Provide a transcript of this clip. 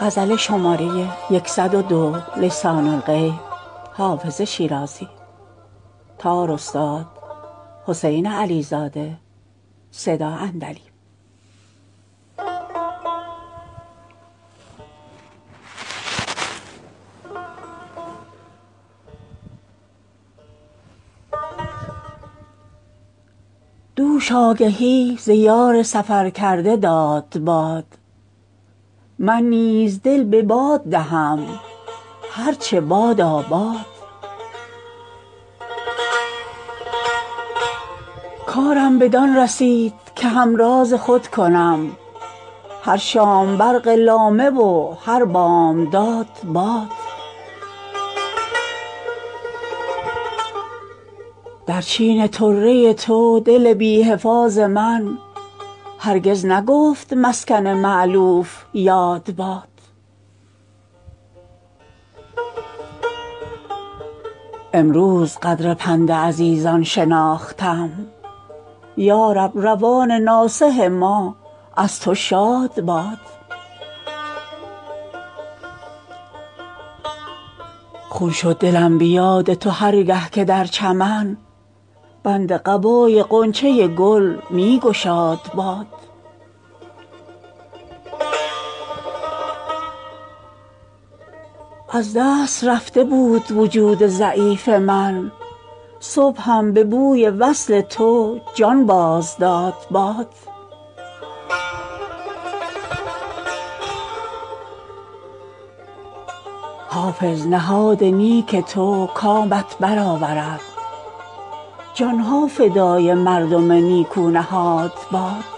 دوش آگهی ز یار سفر کرده داد باد، من نیز دل به باد دهم هر چه باداباد. کارم بدان رسید که همراز خود کنم، هر شام برق لامه و هر بامداد باد. در چین طره تو دل بی حفاظ من هرگز نگفت مسکن مألوف یاد باد. امروز قدر پند عزیزان شناختم، یارب روان ناصح ما از تو شاد باد. خون شد دلم به یاد تو هر گه که در چمن بند قبای غنچه گل می گشاد باد. از دست رفته بود وجود ضعیف من، صبحم به بوی وصل تو جان باز داد باد. حافظ نهاد نیک تو کامت برآورد، جان ها فدای مردم نیکو نهاد باد.